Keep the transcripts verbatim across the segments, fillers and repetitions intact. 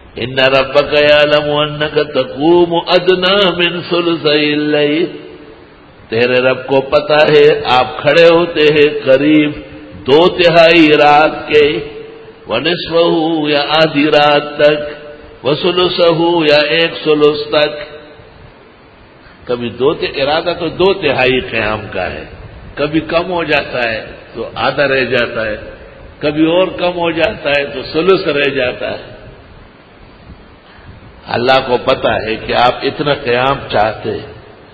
ان ربک یعلم انک تقوم ادنی من ثلثی اللیل، تیرے رب کو پتہ ہے آپ کھڑے ہوتے ہیں قریب دو تہائی رات کے، ونصفہ یا آدھی رات تک، وثلثہ یا ایک ثلث تک. کبھی دو ارادہ تو دو تہائی قیام کا ہے، کبھی کم ہو جاتا ہے تو آدھا رہ جاتا ہے، کبھی اور کم ہو جاتا ہے تو ثلث رہ جاتا ہے. اللہ کو پتا ہے کہ آپ اتنا قیام چاہتے ہیں.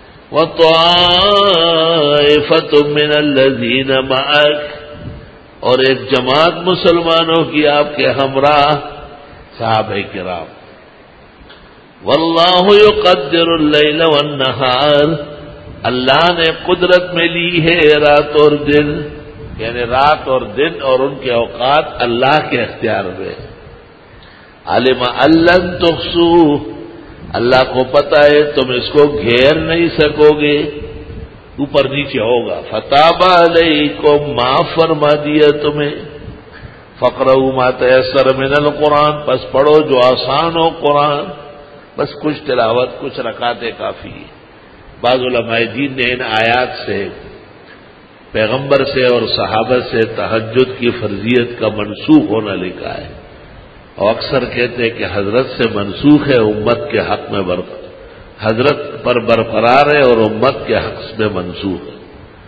وَطَائِفَةٌ مِّنَ الَّذِينَ مَعَكَ، اور ایک جماعت مسلمانوں کی آپ کے ہمراہ صحابہ کرام. وَاللَّهُ يُقَدِّرُ اللَّيْلَ وَالنَّهَارَ، اللہ نے قدرت میں لی ہے رات اور دن، یعنی رات اور دن اور ان کے اوقات اللہ کے اختیار میں. علم ان لن تحصوہ، اللہ کو پتہ ہے تم اس کو گھیر نہیں سکو گے، اوپر نیچے ہوگا. فتاب علیکم، معاف فرما دیا تمہیں. فقرؤوا ما تیسر من القرآن، پس پڑھو جو آسان ہو قرآن، بس کچھ تلاوت کچھ رکعتیں کافی ہے. بعض علماء دین نے ان آیات سے پیغمبر سے اور صحابہ سے تہجد کی فرضیت کا منسوخ ہونا لکھا ہے، اور اکثر کہتے ہیں کہ حضرت سے منسوخ ہے، امت کے حق میں بر حضرت پر برقرار ہے اور امت کے حق میں منسوخ ہے.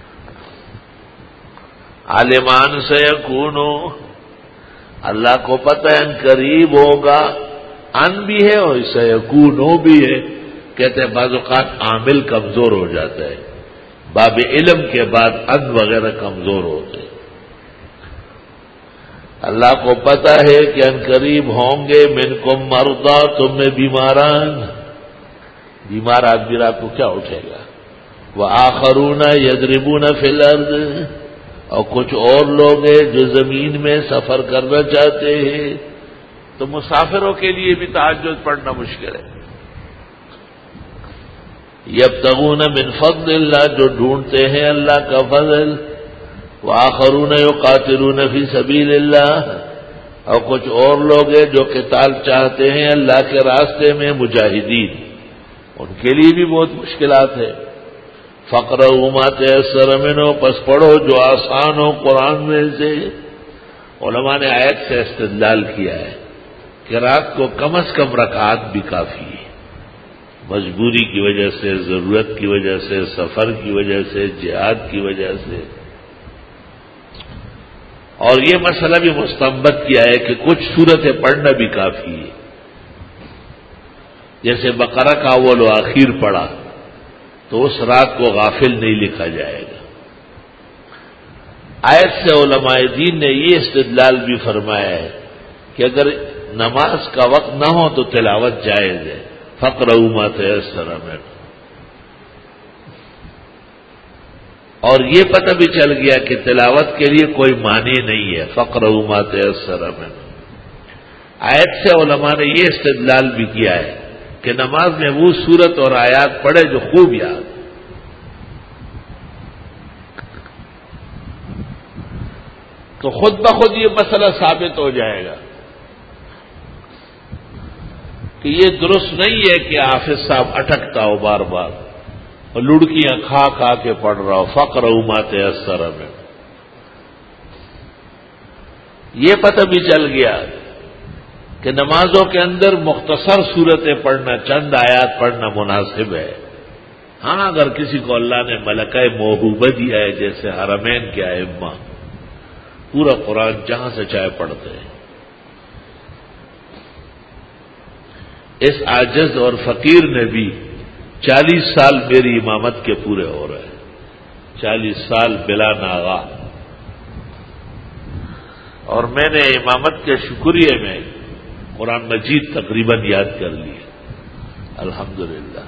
عالمان سے یکونو، اللہ کو پتہ ہے ان قریب ہوگا، ان بھی ہے اور سیکونو بھی ہے. کہتے ہیں بعض اوقات عامل کمزور ہو جاتا ہے، باب علم کے بعد ان وغیرہ کمزور ہوتے ہیں. اللہ کو پتہ ہے کہ ان قریب ہوں گے منکم مرضی، تم میں بیماران، بیمار آدمی رات کو کیا اٹھے گا. وآخرون یضربون فی الارض، اور کچھ اور لوگ ہیں جو زمین میں سفر کرنا چاہتے ہیں. تو مسافروں کے لیے بھی تہجد پڑھنا مشکل ہے. یبتغون من فضل اللہ، جو ڈھونڈتے ہیں اللہ کا فضل. وآخرون یقاتلون فی سبیل اللہ، اور کچھ اور لوگ ہیں جو قتال چاہتے ہیں اللہ کے راستے میں، مجاہدین، ان کے لیے بھی بہت مشکلات ہے. فقرؤوا ما تیسر منہ، پس پڑھو جو آسان ہو قرآن میں سے. علماء نے آیت سے استدلال کیا ہے کہ رات کو کم از کم رکعات بھی کافی ہے، مجبوری کی وجہ سے، ضرورت کی وجہ سے، سفر کی وجہ سے، جہاد کی وجہ سے. اور یہ مسئلہ بھی مستنبط کیا ہے کہ کچھ سورتیں پڑھنا بھی کافی ہے، جیسے بقرہ کا اول و آخر پڑھا تو اس رات کو غافل نہیں لکھا جائے گا. آیت سے علماء دین نے یہ استدلال بھی فرمایا ہے کہ اگر نماز کا وقت نہ ہو تو تلاوت جائز ہے. فقرؤوا ما تیسر منہ. اور یہ پتہ بھی چل گیا کہ تلاوت کے لیے کوئی معنی نہیں ہے. فقرؤوا ما تیسر منہ. آیت سے علماء نے یہ استدلال بھی کیا ہے کہ نماز میں وہ سورت اور آیات پڑھے جو خوب یاد. تو خود بخود یہ مسئلہ ثابت ہو جائے گا کہ یہ درست نہیں ہے کہ حافظ صاحب اٹکتا ہو بار بار اور لڑکیاں کھا کھا کے پڑھ رہا ہو. فقرؤوا ما تیسر منہ. یہ پتہ بھی چل گیا کہ نمازوں کے اندر مختصر صورتیں پڑھنا، چند آیات پڑھنا مناسب ہے. ہاں اگر کسی کو اللہ نے ملکہ موہوبہ دیا ہے، جیسے حرمین کے ائمہ پورا قرآن جہاں سے چاہے پڑھتے ہیں. اس عاجز اور فقیر نے بھی چالیس سال میری امامت کے پورے ہو رہے ہیں، چالیس سال بلا ناغا. اور میں نے امامت کے شکریہ میں قرآن مجید تقریباً یاد کر لی، الحمدللہ.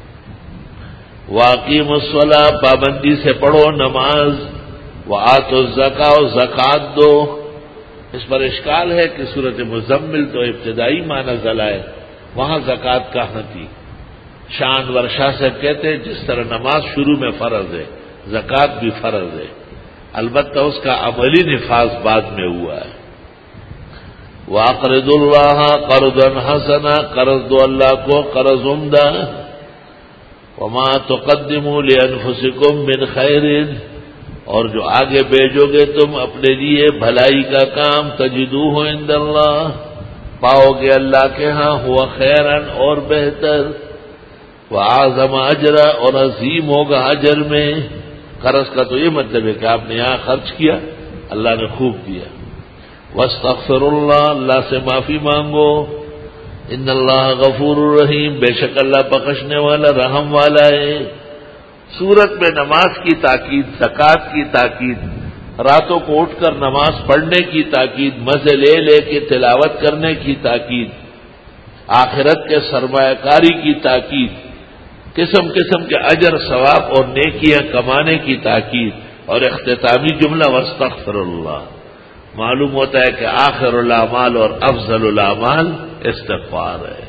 واقیموا الصلاۃ، پابندی سے پڑھو نماز. وآتوا الزکاۃ، اور زکوٰۃ دو. اس پر اشکال ہے کہ سورۃ مزمل تو ابتدائی معنی نزل ہے، وہاں زکوٰۃ کہاں تھی. شاہ انور شاہ صاحب کہتے ہیں جس طرح نماز شروع میں فرض ہے، زکوٰۃ بھی فرض ہے، البتہ اس کا عملی نفاذ بعد میں ہوا ہے. واقرض اللہ قرضا حسنا، قرض دو اللہ کو قرض عمدہ. وما تقدموا لانفسکم من خیر، اور جو آگے بھیجو گے تم اپنے لیے بھلائی کا کام، تجدوہ عند اللہ، پاؤ گے اللہ کے ہاں، ہوا خیرن اور بہتر، وَأَعْظَمَ أَجْرًا اور عظیم ہوگا اجر میں. قرض کا تو یہ مطلب ہے کہ آپ نے یہاں خرچ کیا، اللہ نے خوب دیا. وَاسْتَغْفِرُ اللَّهَ، اللہ سے معافی مانگو. ان اللہ غفور الرحیم، بے شک اللہ بخشنے والا رحم والا ہے. سورت میں نماز کی تاکید، زکوٰۃ کی تاکید، راتوں کو اٹھ کر نماز پڑھنے کی تاکید، مزے لے لے کے تلاوت کرنے کی تاکید، آخرت کے سرمایہ کاری کی تاکید، قسم قسم کے اجر ثواب اور نیکیاں کمانے کی تاکید، اور اختتامی جملہ واستغفر اللہ. معلوم ہوتا ہے کہ آخر الاعمال اور افضل الاعمال استغفار ہے.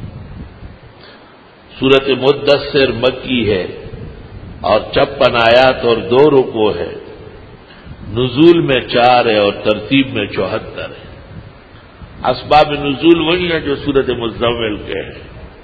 سورۃ مدثر مکی ہے اور چھپن آیات اور دو رکوع ہے. نزول میں چار ہے اور ترتیب میں چوہتر ہے. اسباب نزول وہی ہیں جو سورۃ مزمل کے ہیں،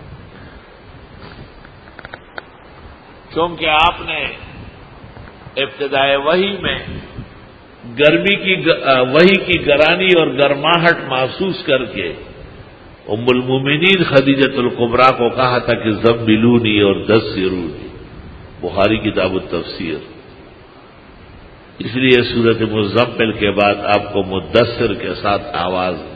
کیونکہ آپ نے ابتدائے وحی میں گرمی کی وحی کی گرانی اور گرماہٹ محسوس کر کے ام المومنین خدیجۃ الکبریٰ کو کہا تھا کہ زملونی اور دثرونی، بخاری کتاب التفسیر. اس لیے سورۃ مزمل کے بعد آپ کو مدثر کے ساتھ آواز